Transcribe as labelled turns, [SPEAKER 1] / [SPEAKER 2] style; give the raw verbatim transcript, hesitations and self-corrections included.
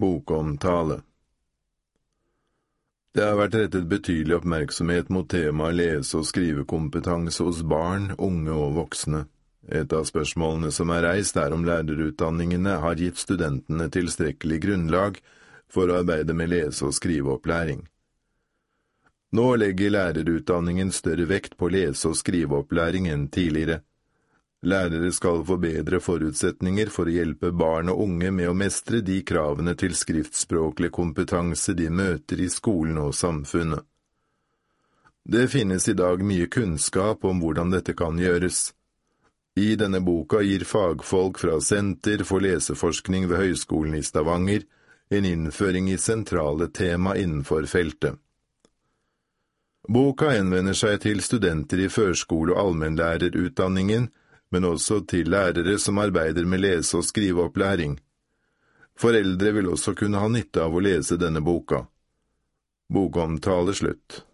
[SPEAKER 1] Bokomtale. Det har vært rettet betydelig oppmerksomhet mot temaet lese- og skrivekompetanse hos barn, unge og voksne. Et av spørsmålene som er reist er om lærerutdanningene har gitt studentene tilstrekkelig grunnlag for å arbeide med lese- og skriveopplæring. Nå legger lærerutdanningen større vekt på lese- og skriveopplæring enn tidligere. Lærere skal få bedre forutsetninger for å hjelpe barn og unge med å mestre de kravene til skriftspråklig kompetanse de møter i skolen og samfunnet. Det finnes i dag mye kunnskap om hvordan dette kan gjøres. I denne boka gir fagfolk fra Senter for leseforskning ved Høgskolen i Stavanger en innføring i sentrale tema innenfor feltet. Boka henvender seg til studenter i førskole- og allmennlærerutdanningen, men også til lærere som arbeider med lese- og skriveopplæring. Foreldre vil også kunne ha nytte av å lese denne boka. Bokomtale slutt.